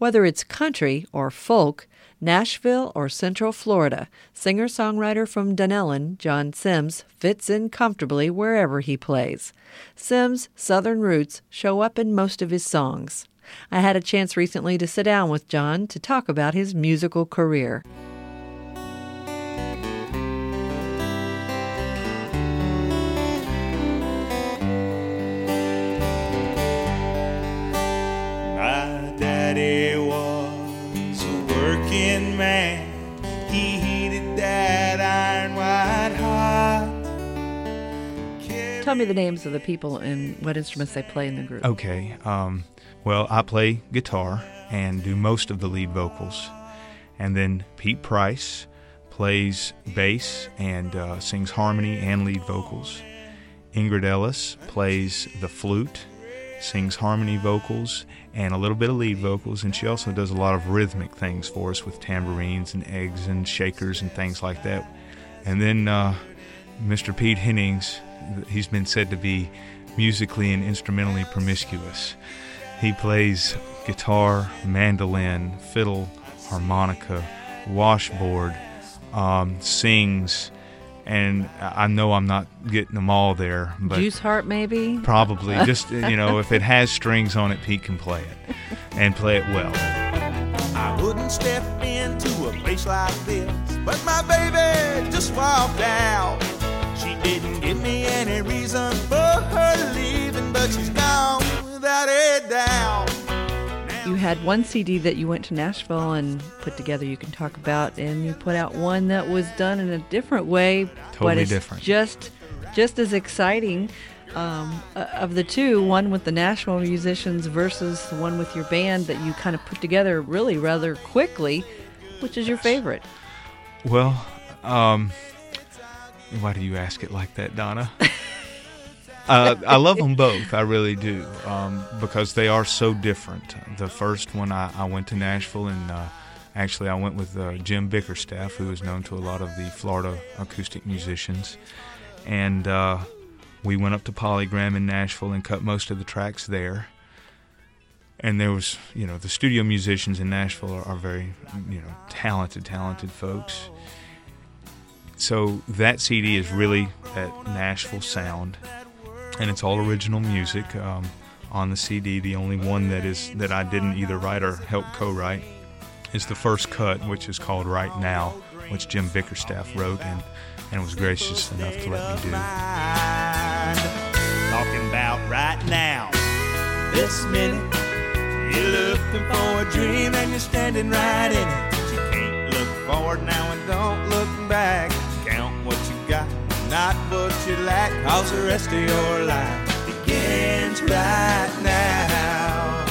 Whether it's country or folk, Nashville or Central Florida, singer-songwriter from Dunnellon, John Sims, fits in comfortably wherever he plays. Sims' Southern roots show up in most of his songs. I had a chance recently to sit down with John to talk about his musical career. My daddy was a working man. He heated that iron white hot. Tell me the names of the people and what instruments they play in the group. Okay. Well, I play guitar and do most of the lead vocals. And then Pete Price plays bass and sings harmony and lead vocals. Ingrid Ellis plays the flute, sings harmony vocals and a little bit of lead vocals, and she also does a lot of rhythmic things for us with tambourines and eggs and shakers and things like that. And then Mr. Pete Hennings, he's been said to be musically and instrumentally promiscuous. He plays guitar, mandolin, fiddle, harmonica, washboard, sings, and I know I'm not getting them all there, but Juice Heart, maybe? Probably. Just, if it has strings on it, Pete can play it, and play it well. I wouldn't step into a place like this, but my baby just walked out. She didn't give me any reason for her leaving, but she's gone without a doubt. You had one CD that you went to Nashville and put together you can talk about, and you put out one that was done in a different way. Totally different. Just as exciting of the two, one with the Nashville musicians versus the one with your band that you kind of put together really rather quickly. Which is your favorite? Well, why do you ask it like that, Donna? I love them both, I really do, because they are so different. The first one, I went to Nashville, and actually I went with Jim Bickerstaff, who is known to a lot of the Florida acoustic musicians, and we went up to Polygram in Nashville and cut most of the tracks there. And there was, the studio musicians in Nashville are very, talented folks. So that CD is really that Nashville sound. And it's all original music on the CD. The only one that I didn't either write or help co-write is the first cut, which is called Right Now, which Jim Bickerstaff wrote and was gracious enough to let me do. Talking about right now, this minute, you're looking for a dream and you're standing right in it. You can't look forward now and don't look back. Count what you got, not what you lack, 'cause the rest of your life begins right now.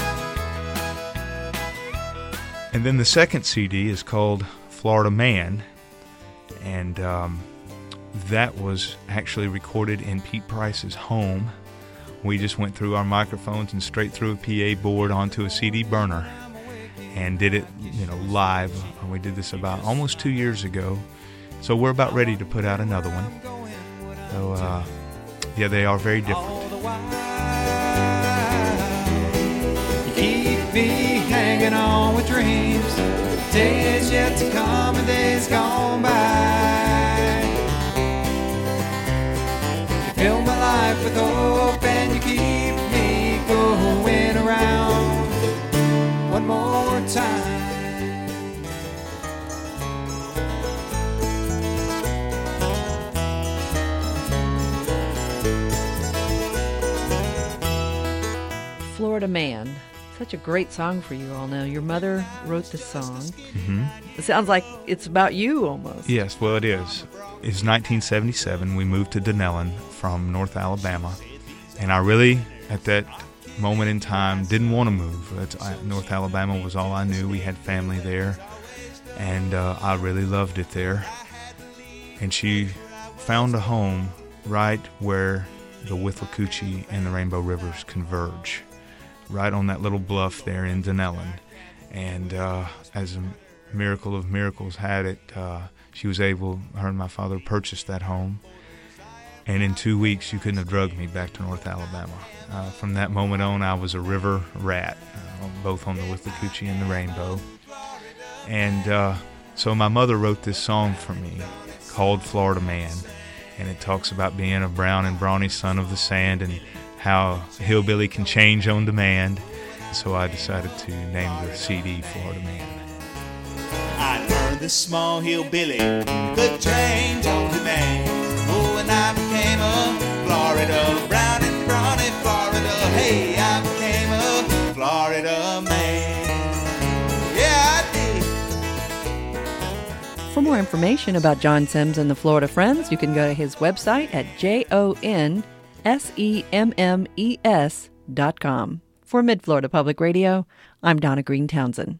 And then the second CD is called Florida Man, and that was actually recorded in Pete Price's home. We just went through our microphones and straight through a PA board onto a CD burner and did it, live. We did this about almost 2 years ago, so we're about ready to put out another one. So, they are very different. You keep me hanging on with dreams, days yet to come and days gone by. You fill my life with hope and you keep me going around one more time. Florida Man. Such a great song for you all now. Your mother wrote this song. Mm-hmm. It sounds like it's about you almost. Yes, well, it is. It's 1977. We moved to Dunnellon from North Alabama. And I really, at that moment in time, didn't want to move. North Alabama was all I knew. We had family there. And I really loved it there. And she found a home right where the Withlacoochee and the Rainbow Rivers converge, right on that little bluff there in Dunnellon. And as a miracle of miracles had it, she was able, her and my father purchased that home. And in 2 weeks, you couldn't have drugged me back to North Alabama. From that moment on, I was a river rat, both on the Withlacoochee and the Rainbow. And so my mother wrote this song for me called Florida Man. And it talks about being a brown and brawny son of the sand and how hillbilly can change on demand. So I decided to name the CD Florida Man. I learned this small hillbilly could change on demand. Oh, and I became a Florida brown and brawny Florida. Hey, I became a Florida man. Yeah, I did. For more information about John Sims and the Florida Friends, you can go to his website at JONSEMMES.com. For Mid-Florida Public Radio, I'm Donna Green Townsend.